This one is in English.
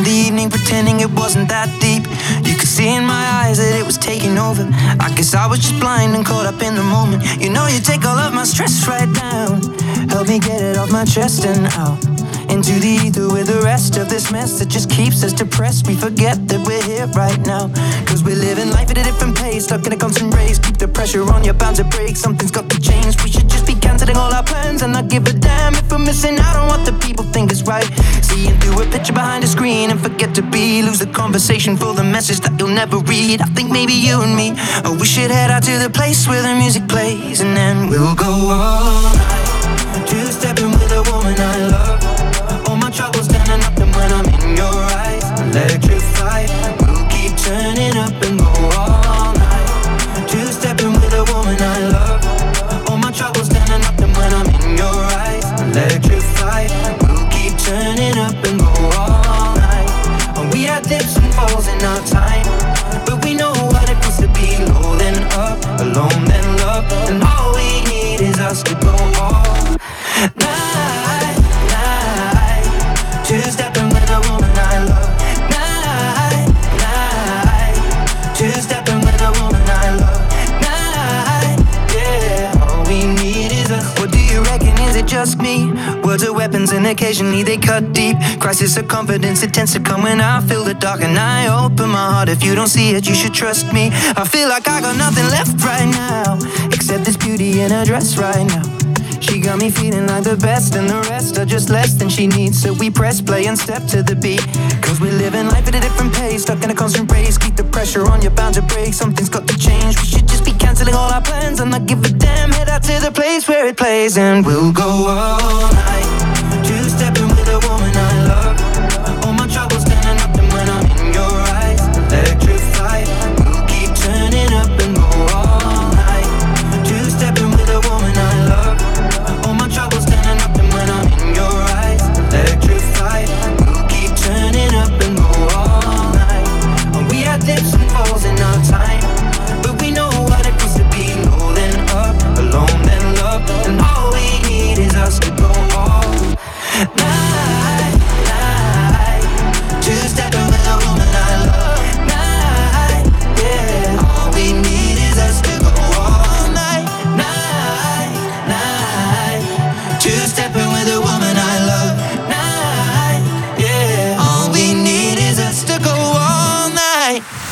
the evening, pretending it wasn't that deep. You could see in my eyes that it was taking over. I guess I was just blind and caught up in the moment. You know you take all of my stress right down. Help me get it off my chest and out into the ether with the rest of this mess that just keeps us depressed. We forget that we're here right now, cause we're living life at a different pace, stuck in a constant race. Keep the pressure on, you're bound to break. Something's got to change. We should just be cancelling all our plans and not give a damn if we're missing out on what the people think is right. Seeing through a picture behind a screen and forget to be. Lose the conversation for the message that you'll never read. I think maybe you and me, oh, we should head out to the place where the music plays, and then we'll go all night, two-stepping with a woman I love. All my troubles turn to nothing when I'm in your eyes. Electrified, we'll keep turning up and go all night, two-stepping with a woman I love. All my troubles turn to nothing when I'm in your eyes. Electrified, we'll keep turning up and go all night. And we had dips and falls in our time, but we know what it feels to be low then up, alone then love. And all we need is us to go all night, night, two-stepping with a woman I love. Night, night, two-stepping with a woman I love. Night, yeah, all we need is us. What do you reckon, is it just me? Words are weapons and occasionally they cut deep. Crisis of confidence, it tends to come when I feel the dark and I open my heart. If you don't see it, you should trust me. I feel like I got nothing left right now except this beauty in her dress right now. She got me feeling like the best, and the rest are just less than she needs. So we press play and step to the beat, cause we're living life at a different pace, stuck in a constant race. Keep the pressure on, you're bound to break. Something's got to change. We should just be cancelling all our plans and not give a damn. Head out to the place where it plays, and we'll go all night, two-stepping with a woman I love. All my troubles turn to nothing when I'm in your eyes. Electrified, we'll keep turning up and go all night, two-stepping with a woman I love. All my troubles turn to nothing when I'm in your eyes. Electrified, we'll keep turning up and go all night. And we had dips and falls in our time, but we know what it feels to be low then up, alone then love. And all we need is us to go all night, night, two-stepping with a woman I love. Night, yeah, all we need is us to go all night, night, night, two-stepping with a woman I love. Night, yeah, all we need is us to go all night.